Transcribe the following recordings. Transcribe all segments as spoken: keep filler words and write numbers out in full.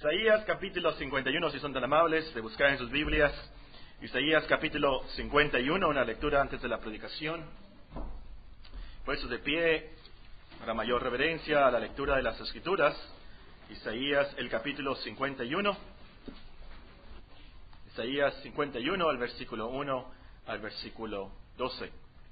Isaías capítulo cincuenta y uno, si son tan amables de buscar en sus Biblias. Isaías capítulo cincuenta y uno, una lectura antes de la predicación. Puestos de pie, para mayor reverencia a la lectura de las Escrituras. Isaías el capítulo cincuenta y uno. Isaías cincuenta y uno, al versículo uno al versículo doce.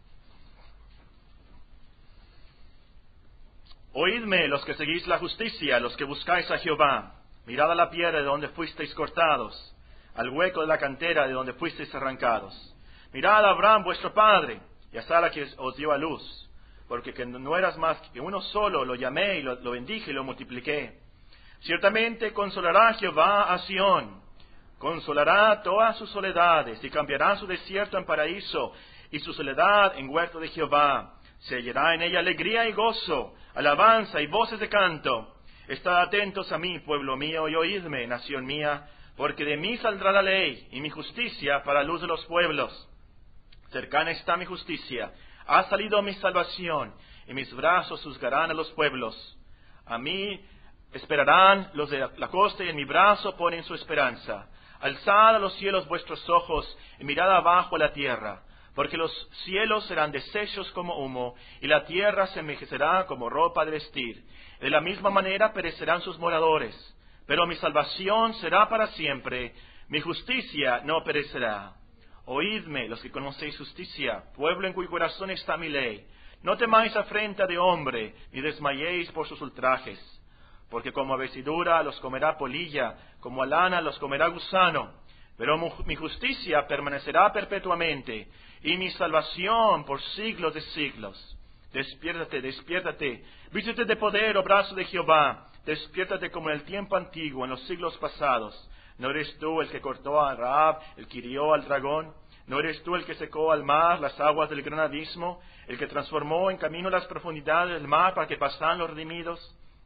Oídme los que seguís la justicia, los que buscáis a Jehová. Mirad a la piedra de donde fuisteis cortados, al hueco de la cantera de donde fuisteis arrancados. Mirad a Abraham vuestro padre, y a Sara que os dio a luz, porque que no eras más que uno solo, lo llamé y lo, lo bendije y lo multipliqué. Ciertamente consolará Jehová a Sión, consolará todas sus soledades, y cambiará su desierto en paraíso, y su soledad en huerto de Jehová. Se hallará en ella alegría y gozo, alabanza y voces de canto. Estad atentos a mí, pueblo mío, y oídme, nación mía, porque de mí saldrá la ley y mi justicia para luz de los pueblos. Cercana está mi justicia, ha salido mi salvación, y mis brazos juzgarán a los pueblos. A mí esperarán los de la costa, y en mi brazo ponen su esperanza. Alzad a los cielos vuestros ojos, y mirad abajo a la tierra, porque los cielos serán deshechos como humo, y la tierra se envejecerá como ropa de vestir. De la misma manera perecerán sus moradores, pero mi salvación será para siempre, mi justicia no perecerá. Oídme, los que conocéis justicia, pueblo en cuyo corazón está mi ley. No temáis afrenta de hombre, ni desmayéis por sus ultrajes. Porque como a vestidura los comerá polilla, como a lana los comerá gusano. Pero mi justicia permanecerá perpetuamente, y mi salvación por siglos de siglos. Despiértate, despiértate, vístete de poder, oh brazo de Jehová. Despiértate como en el tiempo antiguo, en los siglos pasados. ¿No eres tú el que cortó a Rahab, el que hirió al dragón? ¿No eres tú el que secó al mar las aguas del gran abismo? ¿El que transformó en camino las profundidades del mar para que pasaran los redimidos?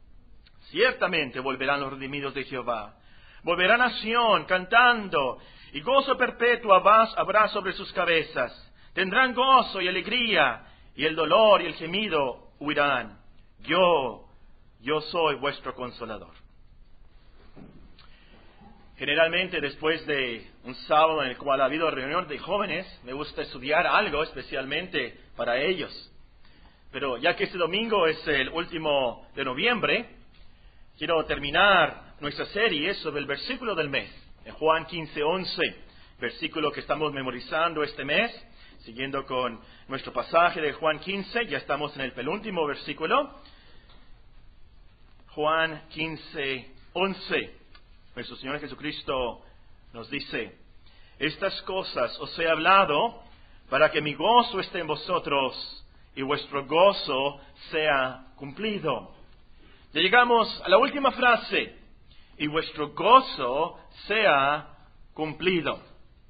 Ciertamente volverán los redimidos de Jehová. Volverá nación cantando, y gozo perpetuo habrá sobre sus cabezas. Tendrán gozo y alegría, y el dolor y el gemido huirán. Yo, yo soy vuestro consolador. Generalmente después de un sábado en el cual ha habido reunión de jóvenes, me gusta estudiar algo especialmente para ellos. Pero ya que este domingo es el último de noviembre, quiero terminar nuestra serie sobre el versículo del mes, en Juan quince once, versículo que estamos memorizando este mes, siguiendo con nuestro pasaje de Juan quince, ya estamos en el penúltimo versículo. Juan quince once, nuestro Señor Jesucristo nos dice: estas cosas os he hablado para que mi gozo esté en vosotros y vuestro gozo sea cumplido. Ya llegamos a la última frase, y vuestro gozo sea cumplido.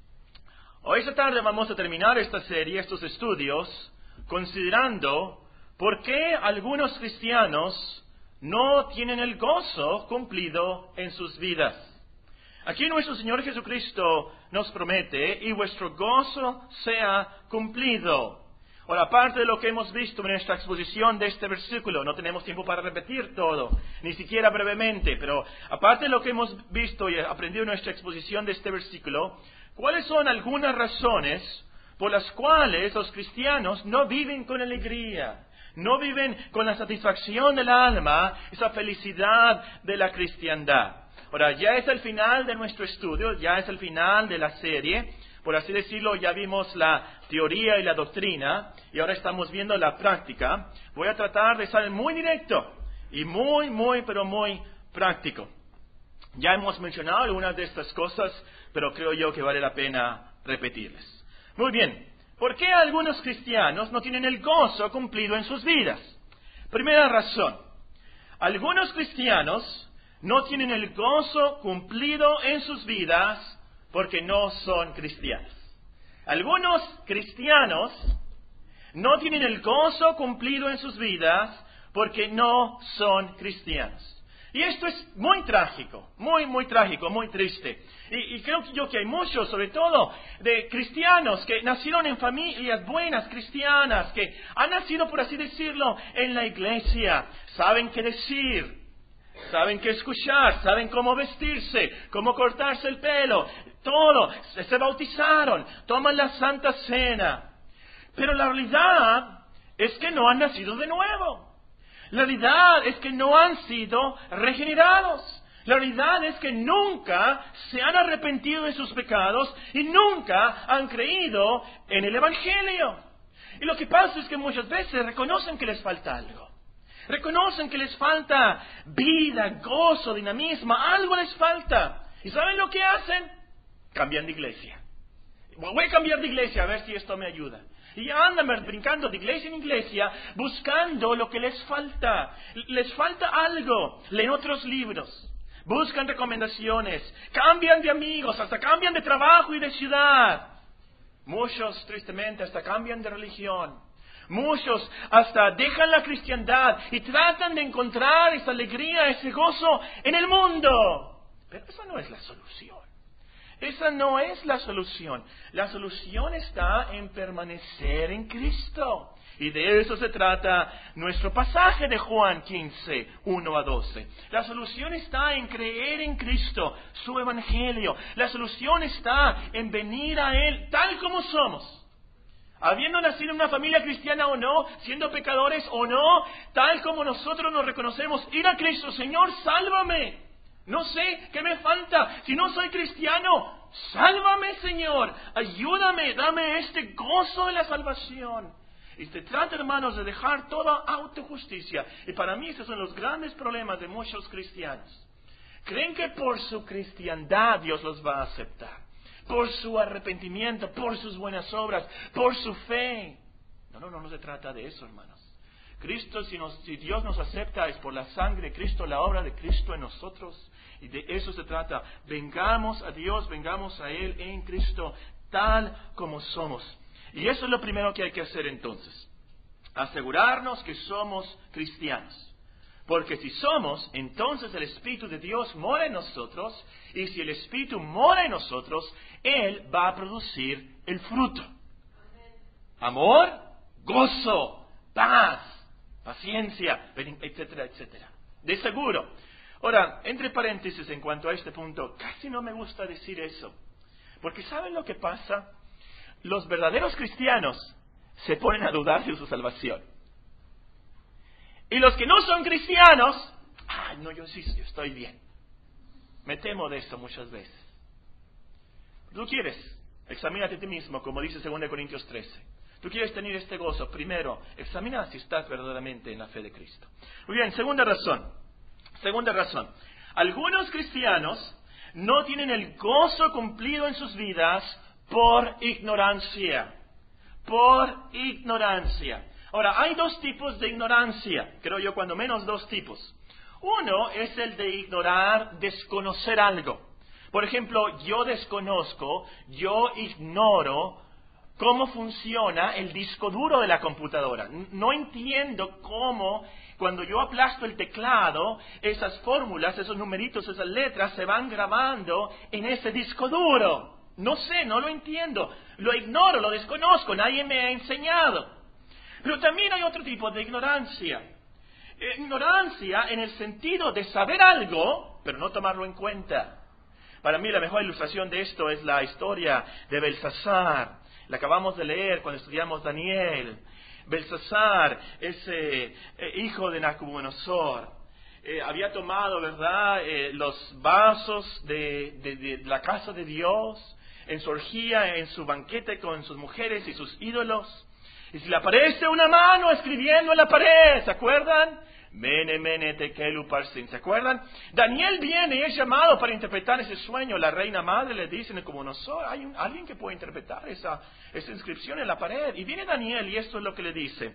Hoy esta tarde vamos a terminar esta serie, estos estudios, considerando por qué algunos cristianos no tienen el gozo cumplido en sus vidas. Aquí nuestro Señor Jesucristo nos promete, y vuestro gozo sea cumplido. Ahora, aparte de lo que hemos visto en nuestra exposición de este versículo, no tenemos tiempo para repetir todo, ni siquiera brevemente, pero aparte de lo que hemos visto y aprendido en nuestra exposición de este versículo, ¿cuáles son algunas razones por las cuales los cristianos no viven con alegría, no viven con la satisfacción del alma, esa felicidad de la cristiandad? Ahora, ya es el final de nuestro estudio, ya es el final de la serie. Por así decirlo, ya vimos la teoría y la doctrina, y ahora estamos viendo la práctica. Voy a tratar de ser muy directo y muy, muy, pero muy práctico. Ya hemos mencionado algunas de estas cosas, pero creo yo que vale la pena repetirles. Muy bien, ¿por qué algunos cristianos no tienen el gozo cumplido en sus vidas? Primera razón, algunos cristianos no tienen el gozo cumplido en sus vidas porque no son cristianos. Algunos cristianos no tienen el gozo cumplido en sus vidas porque no son cristianos. Y esto es muy trágico, muy, muy trágico, muy triste. Y, y creo que yo que hay muchos, sobre todo, de cristianos que nacieron en familias buenas, cristianas, que han nacido, por así decirlo, en la iglesia, saben qué decir, saben qué escuchar, saben cómo vestirse, cómo cortarse el pelo, todo. Se, se bautizaron, toman la Santa Cena. Pero la realidad es que no han nacido de nuevo. La realidad es que no han sido regenerados. La realidad es que nunca se han arrepentido de sus pecados y nunca han creído en el Evangelio. Y lo que pasa es que muchas veces reconocen que les falta algo. Reconocen que les falta vida, gozo, dinamismo, algo les falta. ¿Y saben lo que hacen? Cambian de iglesia. Voy a cambiar de iglesia a ver si esto me ayuda. Y andan brincando de iglesia en iglesia buscando lo que les falta. Les falta algo. Leen otros libros. Buscan recomendaciones, cambian de amigos, hasta cambian de trabajo y de ciudad. Muchos, tristemente, hasta cambian de religión. Muchos hasta dejan la cristiandad y tratan de encontrar esa alegría, ese gozo en el mundo. Pero esa no es la solución. Esa no es la solución. La solución está en permanecer en Cristo. Y de eso se trata nuestro pasaje de Juan quince, uno a doce. La solución está en creer en Cristo, su Evangelio. La solución está en venir a Él tal como somos. Habiendo nacido en una familia cristiana o no, siendo pecadores o no, tal como nosotros nos reconocemos, ir a Cristo, Señor, sálvame. No sé qué me falta. Si no soy cristiano, sálvame, Señor. Ayúdame, dame este gozo de la salvación. Y se trata, hermanos, de dejar toda autojusticia. Y para mí esos son los grandes problemas de muchos cristianos. Creen que por su cristiandad Dios los va a aceptar. Por su arrepentimiento, por sus buenas obras, por su fe. No, no, no, no se trata de eso, hermanos. Cristo, si, nos, si Dios nos acepta, es por la sangre de Cristo, la obra de Cristo en nosotros. Y de eso se trata. Vengamos a Dios, vengamos a Él en Cristo, tal como somos. Y eso es lo primero que hay que hacer entonces. Asegurarnos que somos cristianos. Porque si somos, entonces el Espíritu de Dios mora en nosotros. Y si el Espíritu mora en nosotros, Él va a producir el fruto. Amor, gozo, paz, paciencia, etcétera, etcétera. De seguro. Ahora, entre paréntesis en cuanto a este punto, casi no me gusta decir eso. Porque ¿saben lo que pasa? Los verdaderos cristianos se ponen a dudar de su salvación. Y los que no son cristianos, ah, no, yo sí yo estoy bien. Me temo de eso muchas veces. Tú quieres, examínate a ti mismo, como dice segunda Corintios trece. Tú quieres tener este gozo, primero, examina si estás verdaderamente en la fe de Cristo. Muy bien, segunda razón. Segunda razón. Algunos cristianos no tienen el gozo cumplido en sus vidas por ignorancia. Por ignorancia. Ahora, hay dos tipos de ignorancia. Creo yo, cuando menos dos tipos. Uno es el de ignorar, desconocer algo. Por ejemplo, yo desconozco, yo ignoro cómo funciona el disco duro de la computadora. No entiendo cómo, cuando yo aplasto el teclado, esas fórmulas, esos numeritos, esas letras se van grabando en ese disco duro. No sé, no lo entiendo, lo ignoro, lo desconozco, nadie me ha enseñado. Pero también hay otro tipo de ignorancia. Ignorancia en el sentido de saber algo, pero no tomarlo en cuenta. Para mí la mejor ilustración de esto es la historia de Belsasar. La acabamos de leer cuando estudiamos Daniel. Belsasar, ese eh, hijo de Nabucodonosor, eh, había tomado, ¿verdad?, eh, los vasos de, de, de la casa de Dios, en su orgía, en su banquete con sus mujeres y sus ídolos. Y si le aparece una mano escribiendo en la pared, ¿se acuerdan? Mene, mene, tekelu, parsin, ¿se acuerdan? Daniel viene y es llamado para interpretar ese sueño. La reina madre le dice, como nosotros, hay un, alguien que puede interpretar esa, esa inscripción en la pared. Y viene Daniel y esto es lo que le dice.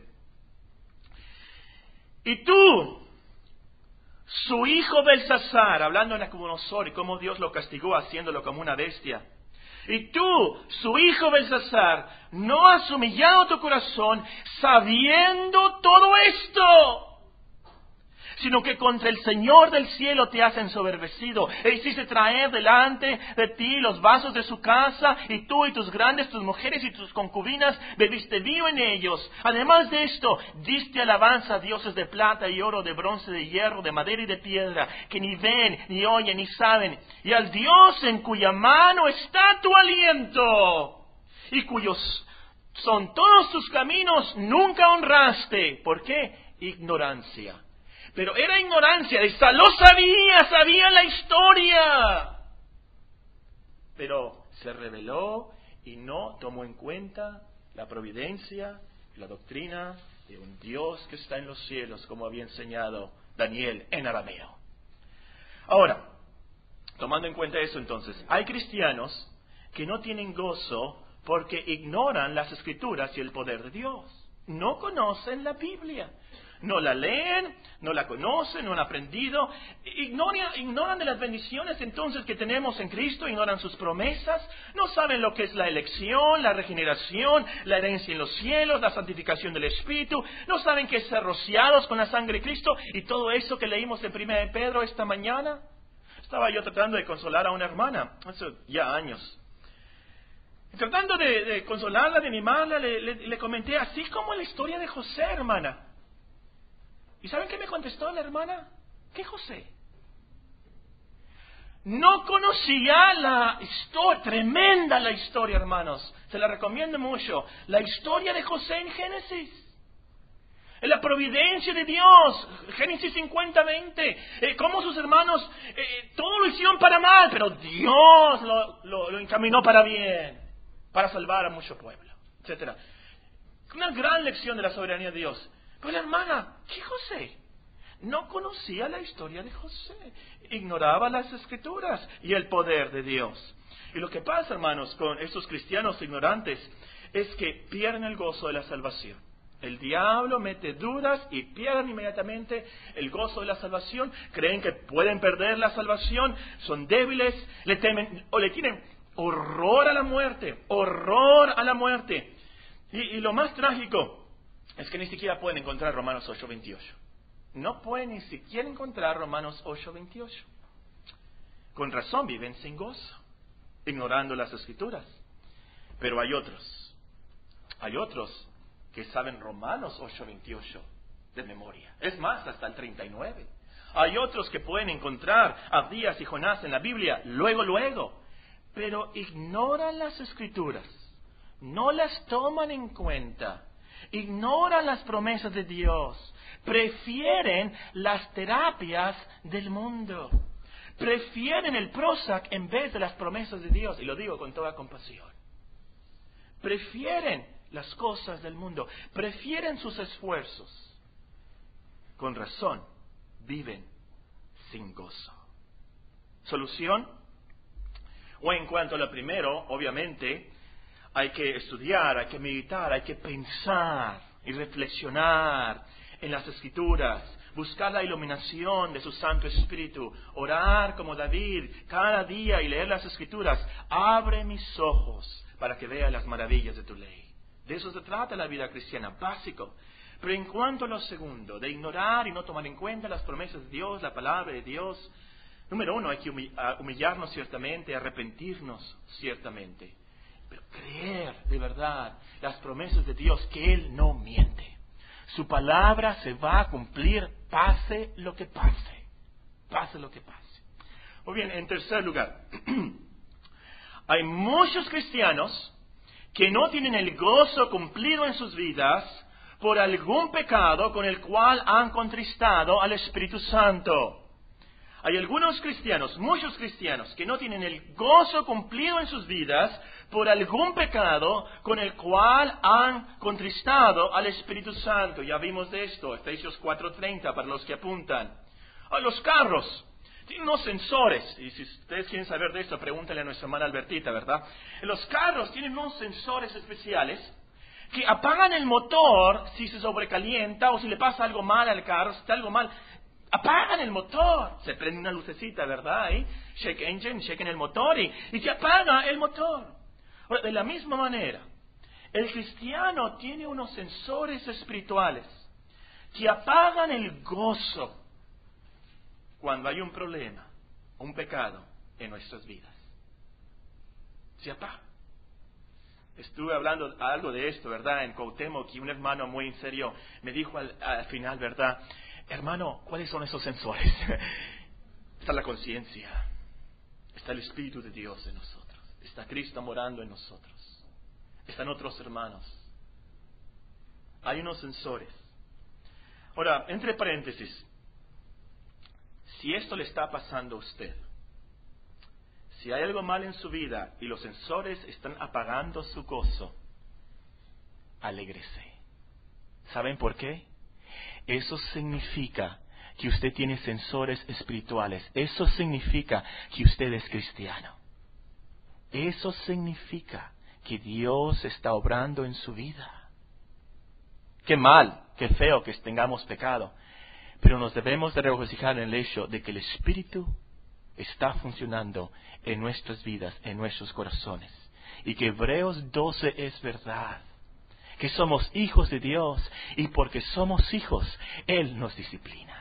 Y tú, su hijo Belsasar, hablando de Nabucodonosor y cómo Dios lo castigó haciéndolo como una bestia. Y tú, su hijo Belsasar, no has humillado tu corazón sabiendo todo esto. sino que contra el Señor del cielo te has ensoberbecido. E hiciste traer delante de ti los vasos de su casa, y tú y tus grandes, tus mujeres y tus concubinas bebiste vino en ellos. Además de esto, diste alabanza a dioses de plata y oro, de bronce, de hierro, de madera y de piedra, que ni ven, ni oyen, ni saben, y al Dios en cuya mano está tu aliento, y cuyos son todos tus caminos, nunca honraste. ¿Por qué? Ignorancia. Pero era ignorancia, esta lo sabía, sabía la historia. Pero se rebeló y no tomó en cuenta la providencia y la doctrina de un Dios que está en los cielos, como había enseñado Daniel en arameo. Ahora, tomando en cuenta eso entonces, hay cristianos que no tienen gozo porque ignoran las Escrituras y el poder de Dios. No conocen la Biblia. No la leen, no la conocen, no han aprendido. Ignoran, ignoran de las bendiciones entonces que tenemos en Cristo, ignoran sus promesas. No saben lo que es la elección, la regeneración, la herencia en los cielos, la santificación del Espíritu. No saben qué es ser rociados con la sangre de Cristo y todo eso que leímos en primera de Pedro esta mañana. Estaba yo tratando de consolar a una hermana, hace ya años. Tratando de, de consolarla, de animarla, le, le, le comenté, así como la historia de José, hermana. ¿Y saben qué me contestó la hermana? ¿Qué José? No conocía la historia, tremenda la historia, hermanos. Se la recomiendo mucho. La historia de José en Génesis. En la providencia de Dios, Génesis cincuenta, veinte, eh, cómo sus hermanos, eh, todo lo hicieron para mal, pero Dios lo, lo, lo encaminó para bien. Para salvar a mucho pueblo, etcétera. Una gran lección de la soberanía de Dios. Pero la hermana, ¿qué José? No conocía la historia de José. Ignoraba las Escrituras y el poder de Dios. Y lo que pasa, hermanos, con estos cristianos ignorantes es que pierden el gozo de la salvación. El diablo mete dudas y pierden inmediatamente el gozo de la salvación. Creen que pueden perder la salvación, son débiles, le temen o le tienen horror a la muerte, horror a la muerte. Y, y lo más trágico es que ni siquiera pueden encontrar Romanos ocho veintiocho. No pueden ni siquiera encontrar Romanos ocho veintiocho. Con razón viven sin gozo, ignorando las Escrituras. Pero hay otros, hay otros que saben Romanos ocho veintiocho de memoria. Es más, hasta el treinta y nueve. Hay otros que pueden encontrar a Abdías y Jonás en la Biblia, luego, luego. Pero ignoran las Escrituras, no las toman en cuenta, ignoran las promesas de Dios, prefieren las terapias del mundo, prefieren el Prozac en vez de las promesas de Dios, y lo digo con toda compasión. Prefieren las cosas del mundo, prefieren sus esfuerzos. Con razón, viven sin gozo. ¿Solución? O en cuanto a lo primero, obviamente, hay que estudiar, hay que meditar, hay que pensar y reflexionar en las Escrituras, buscar la iluminación de su Santo Espíritu, orar como David cada día y leer las Escrituras. Abre mis ojos para que vea las maravillas de tu ley. De eso se trata la vida cristiana, básico. Pero en cuanto a lo segundo, de ignorar y no tomar en cuenta las promesas de Dios, la palabra de Dios, número uno, hay que humillarnos ciertamente, arrepentirnos ciertamente, pero creer de verdad las promesas de Dios, que Él no miente. Su palabra se va a cumplir, pase lo que pase, pase lo que pase. Muy bien, en tercer lugar, hay muchos cristianos que no tienen el gozo cumplido en sus vidas por algún pecado con el cual han contristado al Espíritu Santo. Hay algunos cristianos, muchos cristianos, que no tienen el gozo cumplido en sus vidas por algún pecado con el cual han contristado al Espíritu Santo. Ya vimos de esto, Efesios cuatro treinta, para los que apuntan. A los carros tienen unos sensores, y si ustedes quieren saber de esto, pregúntenle a nuestra hermana Albertita, ¿verdad? Los carros tienen unos sensores especiales que apagan el motor si se sobrecalienta o si le pasa algo mal al carro, si está algo mal. Apagan el motor, se prende una lucecita, ¿verdad? Ahí, shake engine, shake en el motor y, y se apaga el motor. Ahora, de la misma manera, el cristiano tiene unos sensores espirituales que apagan el gozo cuando hay un problema, un pecado en nuestras vidas. Sí, papá. Estuve hablando algo de esto, ¿verdad? En Cuauhtémoc, y un hermano muy en serio me dijo al, al final, ¿verdad? Hermano, ¿cuáles son esos sensores? Está la conciencia, está el Espíritu de Dios en nosotros, está Cristo morando en nosotros, están otros hermanos. Hay unos sensores. Ahora, entre paréntesis, si esto le está pasando a usted, si hay algo mal en su vida y los sensores están apagando su gozo, alégrese. ¿Saben por qué? Eso significa que usted tiene sensores espirituales. Eso significa que usted es cristiano. Eso significa que Dios está obrando en su vida. Qué mal, qué feo que tengamos pecado. Pero nos debemos de regocijar en el hecho de que el Espíritu está funcionando en nuestras vidas, en nuestros corazones. Y que Hebreos doce es verdad. Que somos hijos de Dios y porque somos hijos, Él nos disciplina.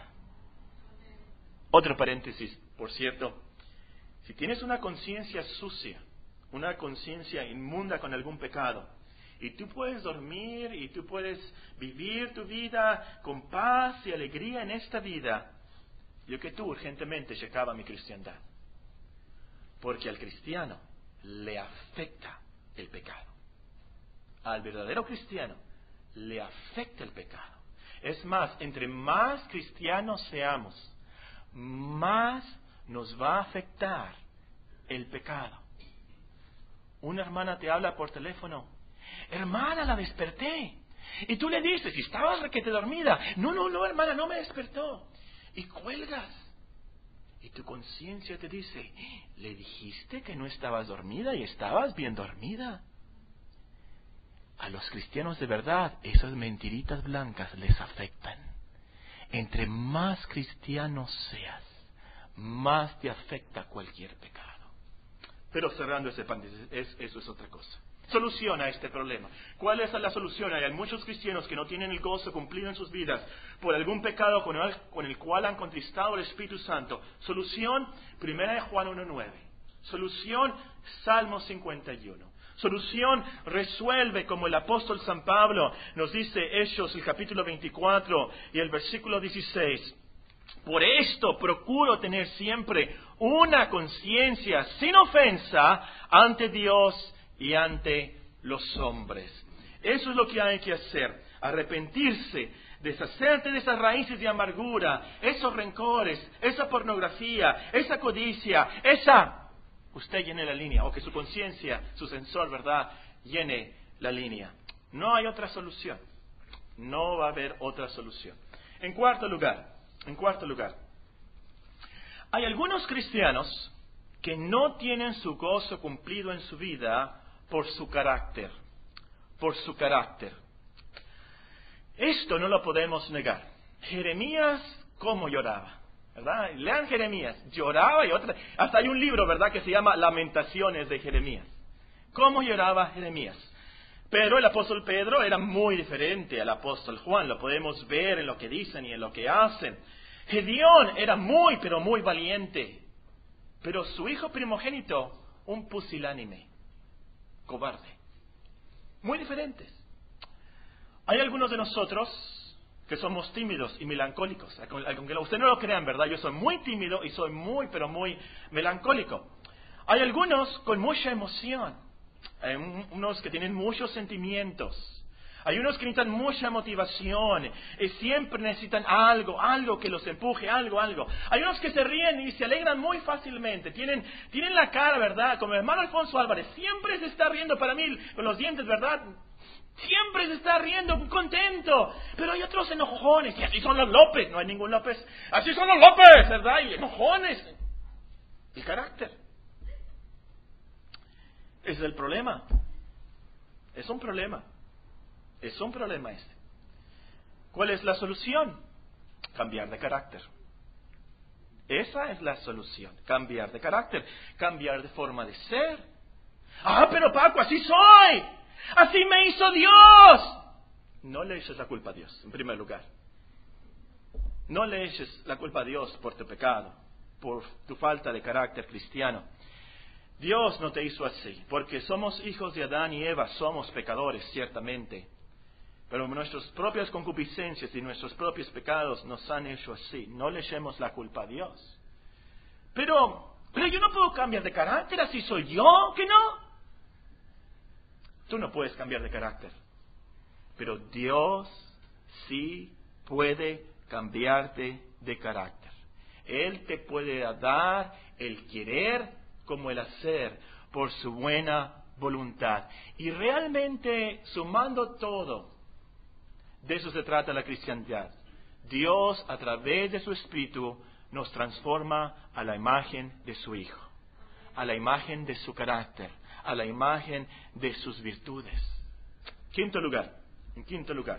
Otro paréntesis, por cierto. Si tienes una conciencia sucia, una conciencia inmunda con algún pecado, y tú puedes dormir y tú puedes vivir tu vida con paz y alegría en esta vida, yo que tú urgentemente checaba mi cristiandad. Porque al cristiano le afecta el pecado. Al verdadero cristiano le afecta el pecado. Es más, entre más cristianos seamos, más nos va a afectar el pecado. Una hermana te habla por teléfono. Hermana, la desperté. Y tú le dices, y estabas requete dormida. No, no, no, hermana, no me despertó. Y cuelgas. Y tu conciencia te dice, le dijiste que no estabas dormida y estabas bien dormida. A los cristianos de verdad, esas mentiritas blancas les afectan. Entre más cristiano seas, más te afecta cualquier pecado. Pero cerrando ese paréntesis, es, eso es otra cosa. Solución a este problema. ¿Cuál es la solución? Hay muchos cristianos que no tienen el gozo cumplido en sus vidas por algún pecado con el, con el cual han contristado al Espíritu Santo. Solución, primera de Juan uno nueve. Solución, Salmo cincuenta y uno. Solución, resuelve como el apóstol San Pablo nos dice Hechos, el capítulo veinticuatro y el versículo dieciséis. Por esto procuro tener siempre una conciencia sin ofensa ante Dios y ante los hombres. Eso es lo que hay que hacer. Arrepentirse, deshacerte de esas raíces de amargura, esos rencores, esa pornografía, esa codicia, esa... Usted llene la línea, o que su conciencia, su sensor, ¿verdad?, llene la línea. No hay otra solución. No va a haber otra solución. En cuarto lugar, en cuarto lugar, hay algunos cristianos que no tienen su gozo cumplido en su vida por su carácter, por su carácter. Esto no lo podemos negar. Jeremías, ¿cómo lloraba? ¿Verdad? Lean Jeremías, lloraba y otra, hasta hay un libro, ¿verdad?, que se llama Lamentaciones de Jeremías. ¿Cómo lloraba Jeremías? Pero el apóstol Pedro era muy diferente al apóstol Juan, lo podemos ver en lo que dicen y en lo que hacen. Gedeón era muy, pero muy valiente, pero su hijo primogénito, un pusilánime, cobarde. Muy diferentes. Hay algunos de nosotros que somos tímidos y melancólicos. Aunque ustedes no lo crean, ¿verdad? Yo soy muy tímido y soy muy, pero muy melancólico. Hay algunos con mucha emoción. Hay unos que tienen muchos sentimientos. Hay unos que necesitan mucha motivación. Y siempre necesitan algo, algo que los empuje, algo, algo. Hay unos que se ríen y se alegran muy fácilmente. Tienen, tienen la cara, ¿verdad? Como el hermano Alfonso Álvarez. Siempre se está riendo para mí con los dientes, ¿verdad? Siempre se está riendo, contento. Pero hay otros enojones. Y así son los López. No hay ningún López. Así son los López, ¿verdad? Y enojones. El carácter. Ese es el problema. Es un problema. Es un problema este. ¿Cuál es la solución? Cambiar de carácter. Esa es la solución. Cambiar de carácter. Cambiar de forma de ser. Ah, pero Paco, así soy. Así me hizo Dios. No le eches la culpa a Dios, en primer lugar. no le eches la culpa a Dios por tu pecado, por tu falta de carácter cristiano. Dios no te hizo así, porque somos hijos de Adán y Eva, somos pecadores, ciertamente. Pero nuestras propias concupiscencias y nuestros propios pecados nos han hecho así. No le echemos la culpa a Dios. Pero, pero yo no puedo cambiar de carácter, así soy yo, ¿que no? Tú no puedes cambiar de carácter. Pero Dios sí puede cambiarte de carácter. Él te puede dar el querer como el hacer por su buena voluntad. Y realmente, sumando todo, de eso se trata la cristiandad. Dios, a través de su Espíritu, nos transforma a la imagen de su Hijo, a la imagen de su carácter, a la imagen de sus virtudes. Quinto lugar, en quinto lugar,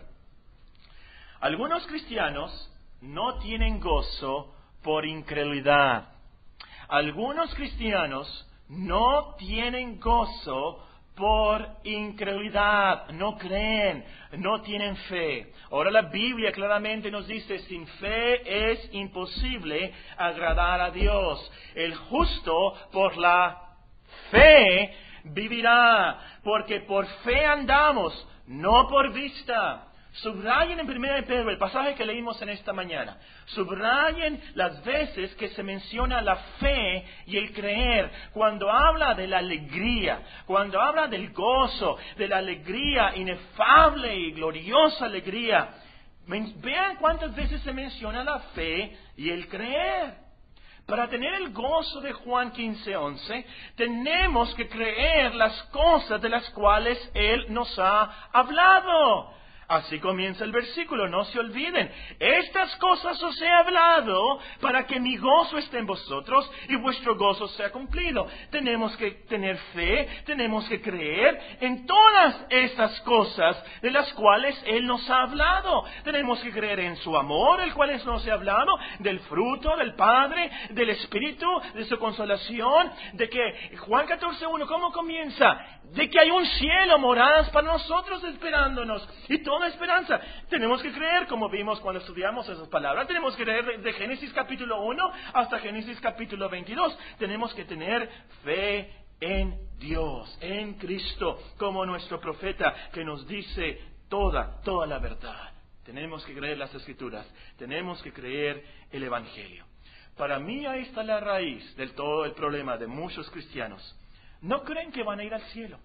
algunos cristianos no tienen gozo por incredulidad. Algunos cristianos no tienen gozo por incredulidad, no creen, no tienen fe. Ahora la Biblia claramente nos dice, sin fe es imposible agradar a Dios. El justo por la fe vivirá, porque por fe andamos, no por vista. Subrayen en primera de Pedro el pasaje que leímos en esta mañana. Subrayen las veces que se menciona la fe y el creer. Cuando habla de la alegría, cuando habla del gozo, de la alegría inefable y gloriosa alegría. Vean cuántas veces se menciona la fe y el creer. Para tener el gozo de Juan quince once, tenemos que creer las cosas de las cuales Él nos ha hablado. Así comienza el versículo, no se olviden. Estas cosas os he hablado para que mi gozo esté en vosotros y vuestro gozo sea cumplido. Tenemos que tener fe, tenemos que creer en todas estas cosas de las cuales Él nos ha hablado. Tenemos que creer en su amor, el cual Él nos ha hablado, del fruto del Padre, del Espíritu, de su consolación, de que Juan catorce uno, ¿cómo comienza? De que hay un cielo, moradas para nosotros esperándonos y toda esperanza. Tenemos que creer, como vimos cuando estudiamos esas palabras, tenemos que creer de Génesis capítulo uno hasta Génesis capítulo veintidós. Tenemos que tener fe en Dios, en Cristo, como nuestro profeta que nos dice toda, toda la verdad. Tenemos que creer las Escrituras, tenemos que creer el Evangelio. Para mí ahí está la raíz del todo el problema de muchos cristianos. No creen que van a ir al cielo.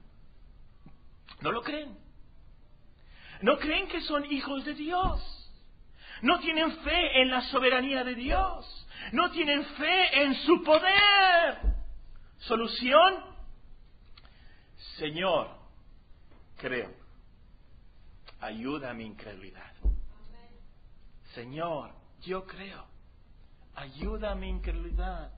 No lo creen. No creen que son hijos de Dios. No tienen fe en la soberanía de Dios. No tienen fe en su poder. Solución: Señor, creo. Ayuda a mi incredulidad. Señor, yo creo. Ayuda a mi incredulidad.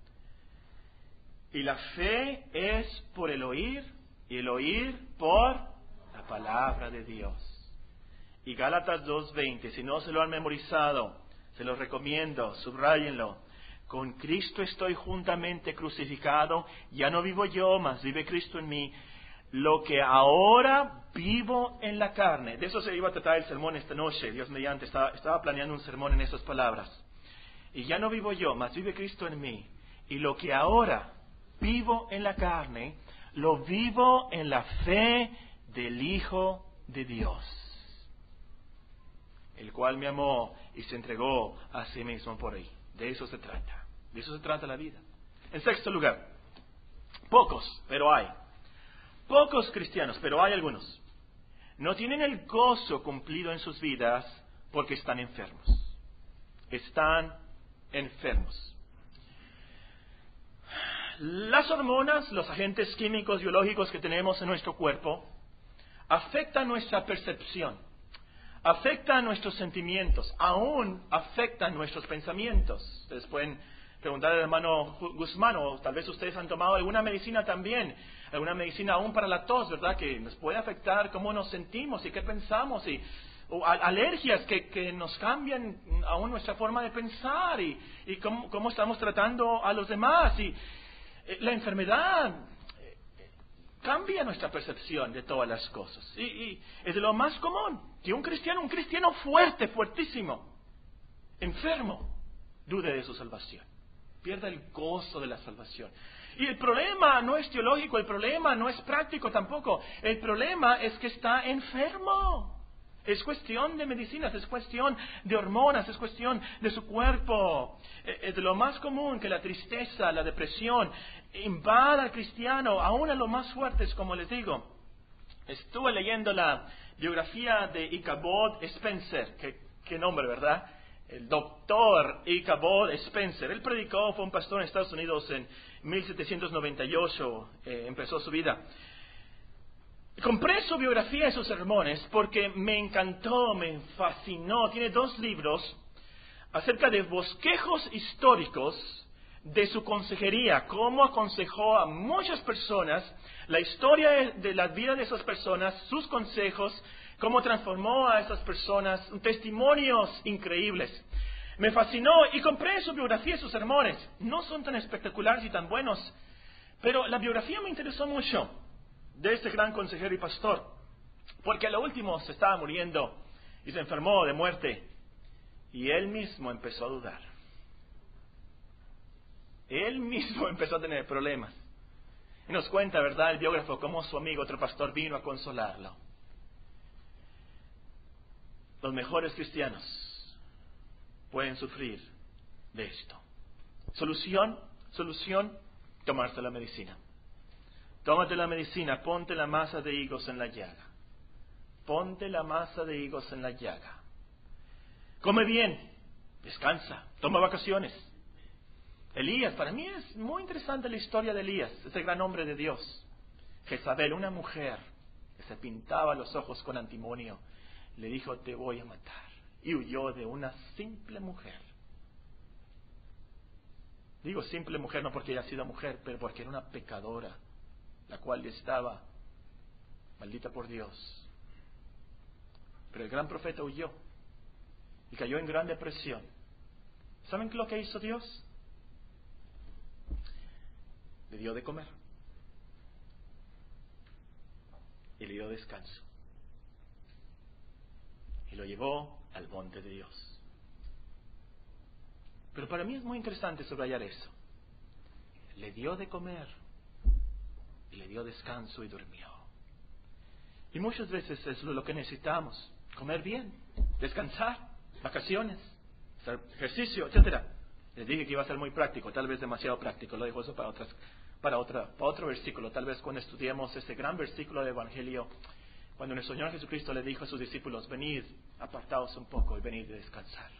Y la fe es por el oír, y el oír por la palabra de Dios. Y Gálatas dos veinte, si no se lo han memorizado, se los recomiendo, subráyenlo. Con Cristo estoy juntamente crucificado, ya no vivo yo, mas vive Cristo en mí. Lo que ahora vivo en la carne. De eso se iba a tratar el sermón esta noche, Dios mediante, estaba, estaba planeando un sermón en esas palabras. Y ya no vivo yo, mas vive Cristo en mí. Y lo que ahora vivo en la carne, lo vivo en la fe del Hijo de Dios, el cual me amó y se entregó a sí mismo por ahí. De eso se trata. De eso se trata la vida. En sexto lugar, pocos, pero hay. Pocos cristianos, pero hay algunos. No tienen el gozo cumplido en sus vidas porque están enfermos. Están enfermos. Las hormonas, los agentes químicos, biológicos que tenemos en nuestro cuerpo, afectan nuestra percepción, afectan nuestros sentimientos, aún afectan nuestros pensamientos. Ustedes pueden preguntar al hermano Guzmán, o tal vez ustedes han tomado alguna medicina también, alguna medicina aún para la tos, ¿verdad? Que nos puede afectar cómo nos sentimos y qué pensamos, y o alergias que, que nos cambian aún nuestra forma de pensar y, y cómo, cómo estamos tratando a los demás. Y la enfermedad cambia nuestra percepción de todas las cosas. Y, y es de lo más común que un cristiano, un cristiano fuerte, fuertísimo, enfermo, dude de su salvación. Pierda el gozo de la salvación. Y el problema no es teológico, el problema no es práctico tampoco. El problema es que está enfermo. Es cuestión de medicinas, es cuestión de hormonas, es cuestión de su cuerpo. Es de lo más común que la tristeza, la depresión invada al cristiano, aún a lo más fuertes, como les digo. Estuve leyendo la biografía de Ichabod Spencer, qué, qué nombre, ¿verdad? El doctor Ichabod Spencer. Él predicó, fue un pastor en Estados Unidos en mil setecientos noventa y ocho, eh, empezó su vida. Compré su biografía y sus sermones porque me encantó, me fascinó. Tiene dos libros acerca de bosquejos históricos de su consejería, cómo aconsejó a muchas personas, la historia de la vida de esas personas, sus consejos, cómo transformó a esas personas, testimonios increíbles. Me fascinó y compré su biografía y sus sermones. No son tan espectaculares y tan buenos, pero la biografía me interesó mucho de este gran consejero y pastor, porque a lo último se estaba muriendo y se enfermó de muerte, y él mismo empezó a dudar. Él mismo empezó a tener problemas. Y nos cuenta, ¿verdad?, el biógrafo, cómo su amigo, otro pastor, vino a consolarlo. Los mejores cristianos pueden sufrir de esto. Solución, solución, tomarse la medicina. Tómate la medicina, ponte la masa de higos en la llaga. Ponte la masa de higos en la llaga. Come bien, descansa, toma vacaciones. Elías, para mí es muy interesante la historia de Elías, ese gran hombre de Dios. Jezabel, una mujer que se pintaba los ojos con antimonio, le dijo, te voy a matar. Y huyó de una simple mujer. Digo simple mujer no porque haya sido mujer, pero porque era una pecadora, la cual estaba maldita por Dios. Pero el gran profeta huyó y cayó en gran depresión. ¿Saben qué es lo que hizo Dios? Le dio de comer y le dio descanso y lo llevó al monte de Dios. Pero para mí es muy interesante subrayar eso. Le dio de comer y le dio descanso y durmió. Y muchas veces es lo que necesitamos: comer bien, descansar, vacaciones, hacer ejercicio, etcétera. Les dije que iba a ser muy práctico, tal vez demasiado práctico. Lo dejo eso para otras, para otra, para otro versículo. Tal vez cuando estudiemos ese gran versículo del Evangelio, cuando nuestro Señor Jesucristo le dijo a sus discípulos: venid, apartaos un poco y venid a descansar.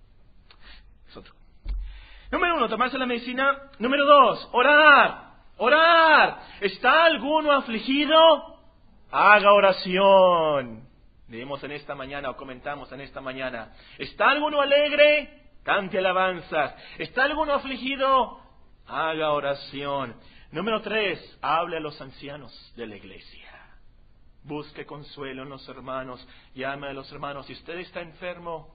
Es otro. Número uno, tomarse la medicina. Número dos, orar. Orar. ¿Está alguno afligido? Haga oración. Leímos en esta mañana o comentamos en esta mañana. ¿Está alguno alegre? Cante alabanzas. ¿Está alguno afligido? Haga oración. Número tres, hable a los ancianos de la iglesia. Busque consuelo en los hermanos. Llame a los hermanos. Si usted está enfermo,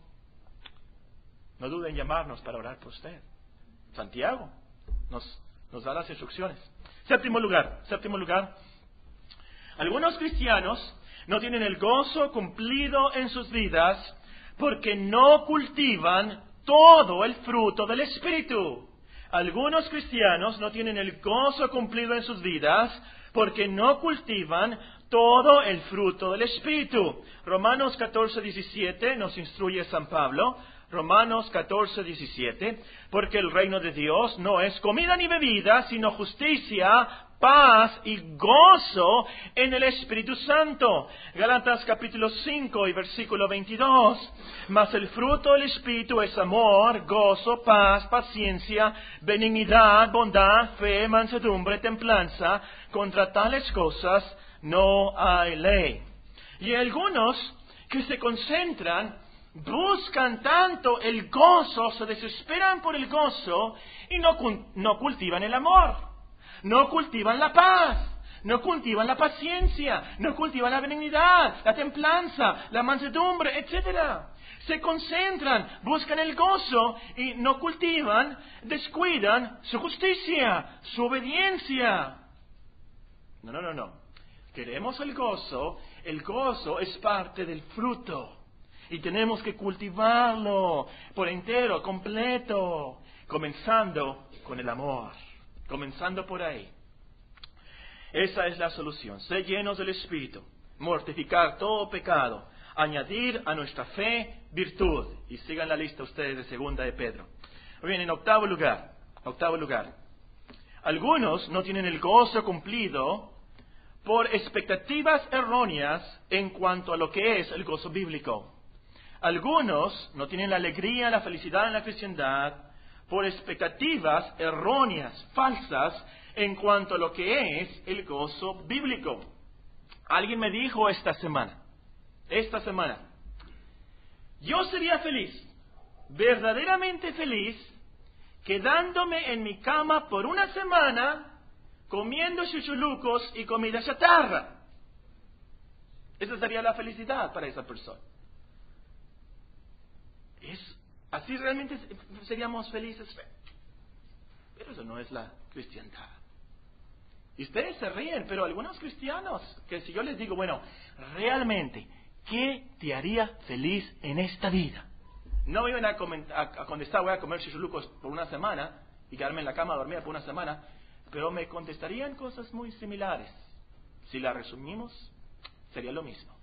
no duden en llamarnos para orar por usted. Santiago nos, nos da las instrucciones. Séptimo lugar, séptimo lugar. Algunos cristianos no tienen el gozo cumplido en sus vidas porque no cultivan todo el fruto del Espíritu. Algunos cristianos no tienen el gozo cumplido en sus vidas porque no cultivan todo el fruto del Espíritu. Romanos catorce, diecisiete nos instruye San Pablo. Romanos catorce, diecisiete. Porque el reino de Dios no es comida ni bebida, sino justicia, paz y gozo en el Espíritu Santo. Gálatas capítulo cinco y versículo veintidós. Mas el fruto del Espíritu es amor, gozo, paz, paciencia, benignidad, bondad, fe, mansedumbre, templanza. Contra tales cosas no hay ley. Y algunos que se concentran, buscan tanto el gozo, se desesperan por el gozo y no, no cultivan el amor, no cultivan la paz, no cultivan la paciencia, no cultivan la benignidad, la templanza, la mansedumbre, etcétera. Se concentran, buscan el gozo y no cultivan, descuidan su justicia, su obediencia. No, no, no, no. Queremos el gozo, el gozo es parte del fruto. Y tenemos que cultivarlo por entero, completo, comenzando con el amor, comenzando por ahí. Esa es la solución. Ser llenos del Espíritu, mortificar todo pecado, añadir a nuestra fe virtud. Y sigan la lista ustedes de segunda de Pedro. Muy bien, en octavo lugar, octavo lugar. Algunos no tienen el gozo cumplido por expectativas erróneas en cuanto a lo que es el gozo bíblico. Algunos no tienen la alegría, la felicidad en la cristiandad por expectativas erróneas, falsas, en cuanto a lo que es el gozo bíblico. Alguien me dijo esta semana, esta semana, yo sería feliz, verdaderamente feliz, quedándome en mi cama por una semana, comiendo chuchulucos y comida chatarra. Esa sería la felicidad para esa persona. Es, así realmente seríamos felices. Pero eso no es la cristiandad. Y ustedes se ríen, pero algunos cristianos, que si yo les digo, bueno, realmente, ¿qué te haría feliz en esta vida? No me iban a, comentar, a, a contestar, voy a comer chuchulucos por una semana y quedarme en la cama a dormir por una semana, pero me contestarían cosas muy similares. Si la resumimos, sería lo mismo.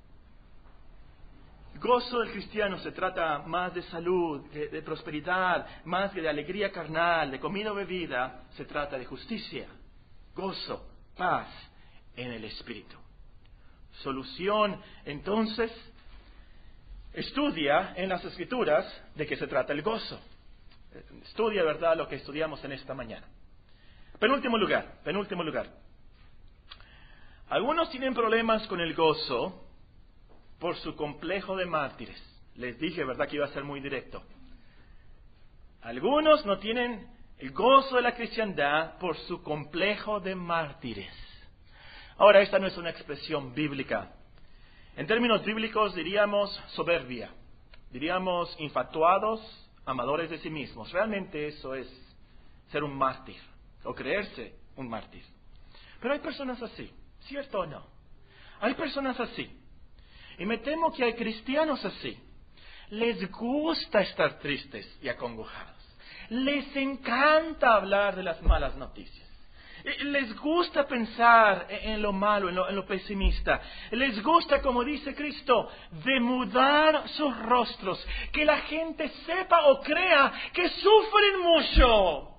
Gozo del cristiano se trata más de salud, de, de prosperidad, más que de alegría carnal, de comida o bebida. Se trata de justicia, gozo, paz en el Espíritu. Solución, entonces, estudia en las Escrituras de qué se trata el gozo. Estudia, ¿verdad?, lo que estudiamos en esta mañana. Penúltimo lugar, penúltimo lugar. Algunos tienen problemas con el gozo por su complejo de mártires. Les dije, ¿verdad?, que iba a ser muy directo. Algunos no tienen el gozo de la cristiandad por su complejo de mártires. Ahora, esta no es una expresión bíblica. En términos bíblicos diríamos soberbia, diríamos infatuados, amadores de sí mismos. Realmente eso es ser un mártir, o creerse un mártir. Pero hay personas así, ¿cierto o no? Hay personas así. Y me temo que hay cristianos así. Les gusta estar tristes y acongojados. Les encanta hablar de las malas noticias. Les gusta pensar en lo malo, en lo, en lo pesimista. Les gusta, como dice Cristo, demudar sus rostros. Que la gente sepa o crea que sufren mucho.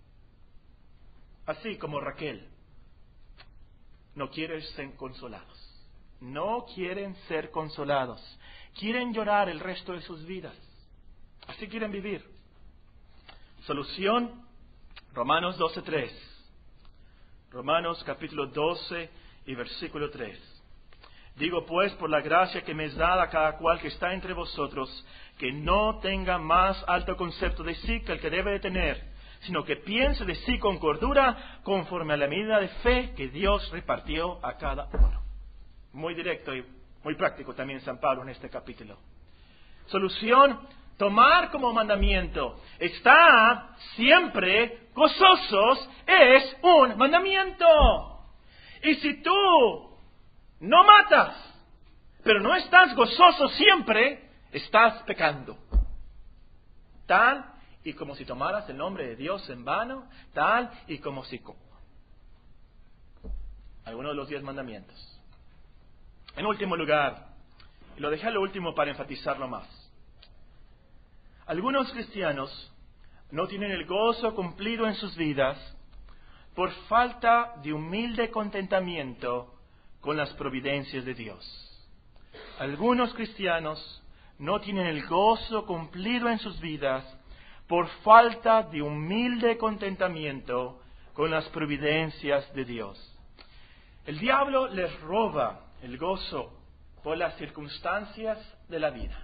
Así como Raquel. No quieren ser consolados. No quieren ser consolados. Quieren llorar el resto de sus vidas. Así quieren vivir. Solución, Romanos doce tres. Romanos capítulo doce y versículo tres. Digo pues, por la gracia que me es dada a cada cual que está entre vosotros, que no tenga más alto concepto de sí que el que debe de tener, sino que piense de sí con cordura, conforme a la medida de fe que Dios repartió a cada uno. Muy directo y muy práctico también San Pablo en este capítulo. Solución, tomar como mandamiento. Estar siempre gozosos es un mandamiento. Y si tú no matas, pero no estás gozoso siempre, estás pecando. Tal y como si tomaras el nombre de Dios en vano, tal y como si... Algunos de los diez mandamientos. En último lugar, y lo dejé a lo último para enfatizarlo más. Algunos cristianos no tienen el gozo cumplido en sus vidas por falta de humilde contentamiento con las providencias de Dios. Algunos cristianos no tienen el gozo cumplido en sus vidas por falta de humilde contentamiento con las providencias de Dios. El diablo les roba el gozo por las circunstancias de la vida.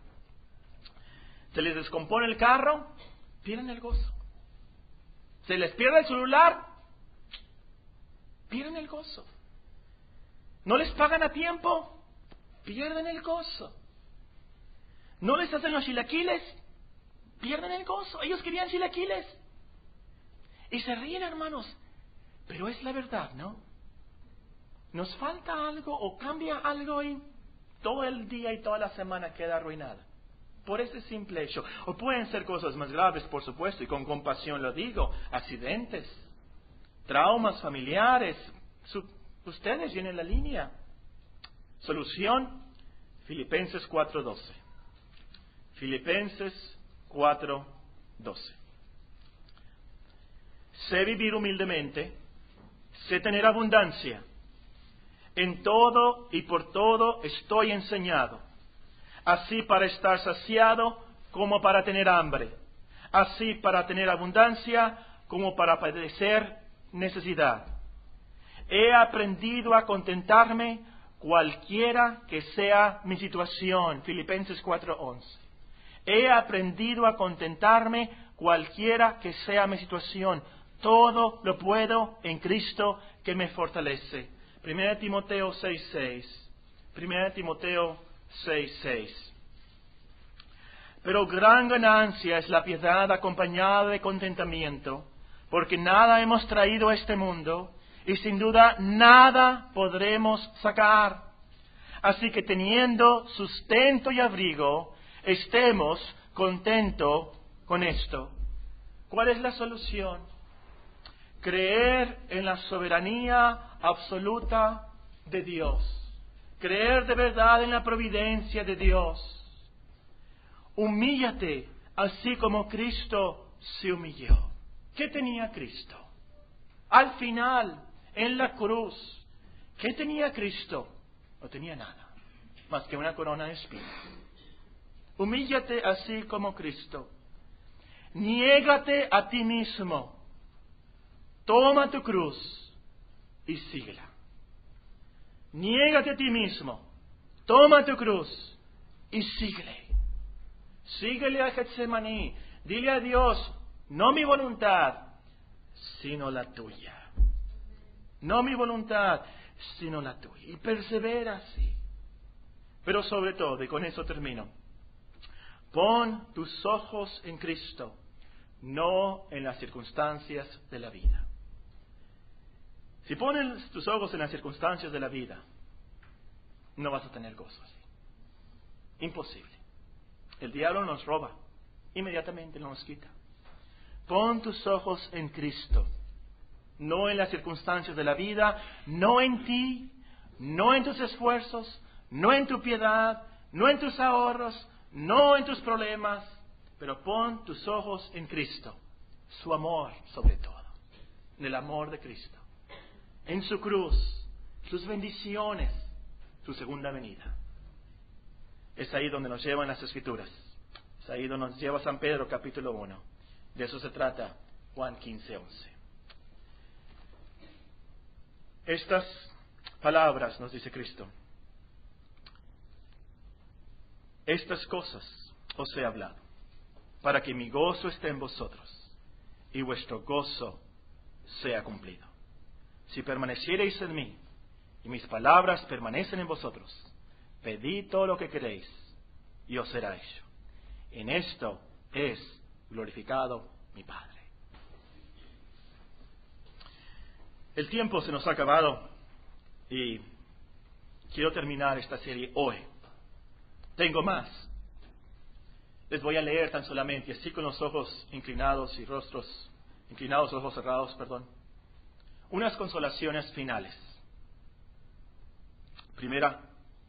Se les descompone el carro, pierden el gozo. Se les pierde el celular, pierden el gozo. No les pagan a tiempo, pierden el gozo. No les hacen los chilaquiles, pierden el gozo. Ellos querían chilaquiles. Y se ríen, hermanos. Pero es la verdad, ¿no? Nos falta algo o cambia algo y todo el día y toda la semana queda arruinada. Por ese simple hecho. O pueden ser cosas más graves, por supuesto, y con compasión lo digo, accidentes, traumas familiares. Su, ustedes vienen la línea. Solución, Filipenses cuatro doce. Filipenses cuatro doce. Sé vivir humildemente, sé tener abundancia. En todo y por todo estoy enseñado, así para estar saciado como para tener hambre, así para tener abundancia como para padecer necesidad. He aprendido a contentarme cualquiera que sea mi situación. Filipenses cuatro once. He aprendido a contentarme cualquiera que sea mi situación. Todo lo puedo en Cristo que me fortalece. Primera Timoteo seis seis. Primera Timoteo seis seis. Pero gran ganancia es la piedad acompañada de contentamiento, porque nada hemos traído a este mundo y sin duda nada podremos sacar. Así que teniendo sustento y abrigo, estemos contentos con esto. ¿Cuál es la solución? Creer en la soberanía absoluta de Dios. Creer de verdad en la providencia de Dios. Humíllate así como Cristo se humilló. ¿Qué tenía Cristo? Al final, en la cruz, ¿qué tenía Cristo? No tenía nada, más que una corona de espinas. Humíllate así como Cristo. Niégate a ti mismo. Toma tu cruz y síguela. Niégate a ti mismo. Toma tu cruz y síguele. Síguele a Getsemaní. Dile a Dios, no mi voluntad, sino la tuya. No mi voluntad, sino la tuya. Y persevera así. Pero sobre todo, y con eso termino, pon tus ojos en Cristo, no en las circunstancias de la vida. Si pones tus ojos en las circunstancias de la vida, no vas a tener gozo así. Imposible. El diablo nos roba, inmediatamente nos quita. Pon tus ojos en Cristo, no en las circunstancias de la vida, no en ti, no en tus esfuerzos, no en tu piedad, no en tus ahorros, no en tus problemas, pero pon tus ojos en Cristo, su amor sobre todo, en el amor de Cristo, en su cruz, sus bendiciones, su segunda venida. Es ahí donde nos llevan las Escrituras. Es ahí donde nos lleva San Pedro, capítulo uno. De eso se trata Juan quince once. Estas palabras, nos dice Cristo, estas cosas os he hablado, para que mi gozo esté en vosotros y vuestro gozo sea cumplido. Si permaneciereis en mí y mis palabras permanecen en vosotros, pedid todo lo que queréis y os será hecho. En esto es glorificado mi Padre. El tiempo se nos ha acabado y quiero terminar esta serie hoy. Tengo más. Les voy a leer tan solamente, así con los ojos inclinados y rostros inclinados, ojos cerrados, perdón, unas consolaciones finales. Primera,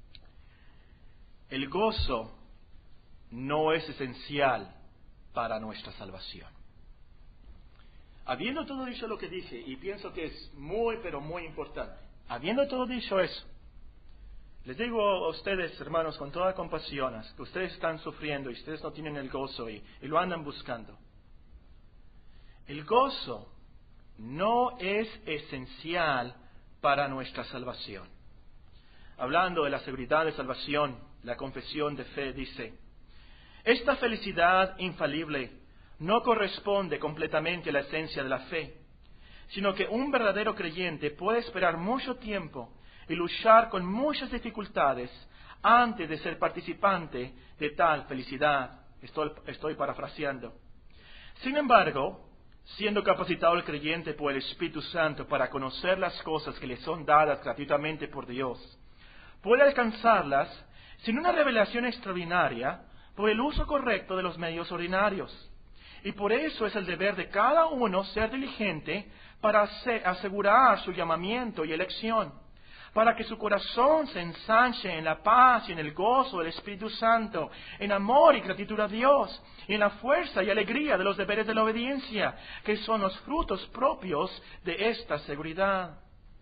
el gozo no es esencial para nuestra salvación. Habiendo todo dicho lo que dije, y pienso que es muy, pero muy importante, habiendo todo dicho eso, les digo a ustedes, hermanos, con toda compasión, que ustedes están sufriendo y ustedes no tienen el gozo y, y lo andan buscando. El gozo no es esencial para nuestra salvación. Hablando de la seguridad de salvación, la confesión de fe dice: esta felicidad infalible no corresponde completamente a la esencia de la fe, sino que un verdadero creyente puede esperar mucho tiempo y luchar con muchas dificultades antes de ser participante de tal felicidad. Estoy, estoy parafraseando. Sin embargo, siendo capacitado el creyente por el Espíritu Santo para conocer las cosas que le son dadas gratuitamente por Dios, puede alcanzarlas sino una revelación extraordinaria por el uso correcto de los medios ordinarios. Y por eso es el deber de cada uno ser diligente para asegurar su llamamiento y elección, para que su corazón se ensanche en la paz y en el gozo del Espíritu Santo, en amor y gratitud a Dios, y en la fuerza y alegría de los deberes de la obediencia, que son los frutos propios de esta seguridad.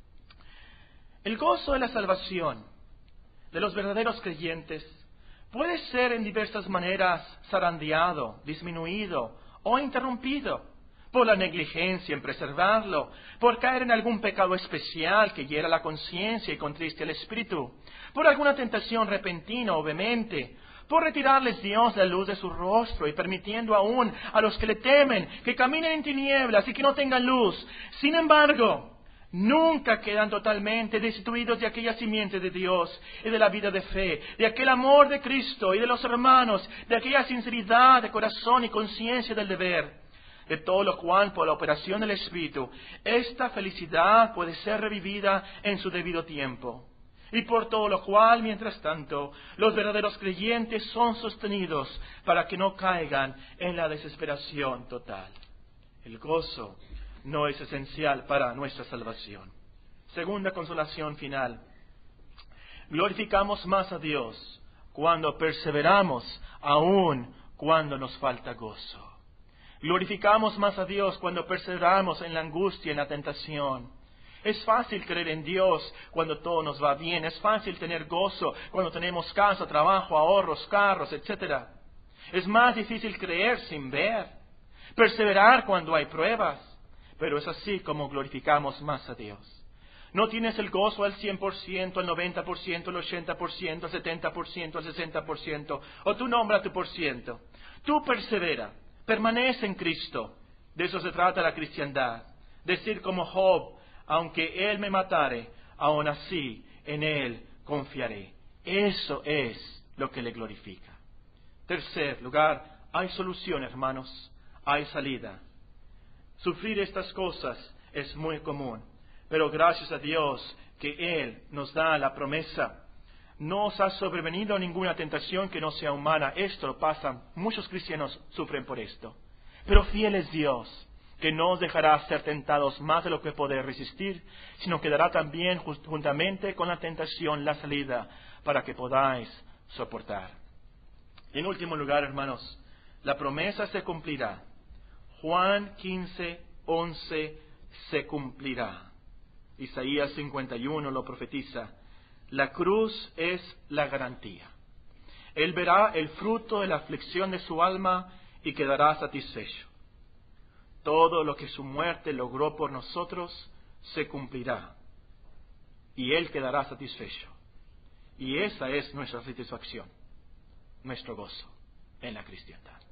El gozo de la salvación de los verdaderos creyentes puede ser en diversas maneras zarandeado, disminuido o interrumpido por la negligencia en preservarlo, por caer en algún pecado especial que hiera la conciencia y contriste el espíritu, por alguna tentación repentina o vehemente, por retirarles Dios la luz de su rostro y permitiendo aún a los que le temen que caminen en tinieblas y que no tengan luz. Sin embargo, nunca quedan totalmente destituidos de aquella simiente de Dios y de la vida de fe, de aquel amor de Cristo y de los hermanos, de aquella sinceridad de corazón y conciencia del deber. De todo lo cual, por la operación del Espíritu, esta felicidad puede ser revivida en su debido tiempo. Y por todo lo cual, mientras tanto, los verdaderos creyentes son sostenidos para que no caigan en la desesperación total. El gozo no es esencial para nuestra salvación. Segunda consolación final. Glorificamos más a Dios cuando perseveramos, aun cuando nos falta gozo. Glorificamos más a Dios cuando perseveramos en la angustia y en la tentación. Es fácil creer en Dios cuando todo nos va bien. Es fácil tener gozo cuando tenemos casa, trabajo, ahorros, carros, etcétera. Es más difícil creer sin ver. Perseverar cuando hay pruebas. Pero es así como glorificamos más a Dios. No tienes el gozo al cien por ciento, al noventa por ciento, al ochenta por ciento, al setenta por ciento, al sesenta por ciento. O tú nombra tu por ciento. Tú persevera. Permanece en Cristo. De eso se trata la cristiandad. Decir como Job, aunque Él me matare, aún así en Él confiaré. Eso es lo que le glorifica. Tercer lugar, hay solución, hermanos. Hay salida. Sufrir estas cosas es muy común. Pero gracias a Dios que Él nos da la promesa. No os ha sobrevenido ninguna tentación que no sea humana. Esto pasa, muchos cristianos sufren por esto. Pero fiel es Dios, que no os dejará ser tentados más de lo que podéis resistir, sino que dará también juntamente con la tentación la salida para que podáis soportar. Y en último lugar, hermanos, la promesa se cumplirá. Juan quince, once se cumplirá. Isaías cincuenta y uno lo profetiza. La cruz es la garantía. Él verá el fruto de la aflicción de su alma y quedará satisfecho. Todo lo que su muerte logró por nosotros se cumplirá. Y Él quedará satisfecho. Y esa es nuestra satisfacción, nuestro gozo en la cristiandad.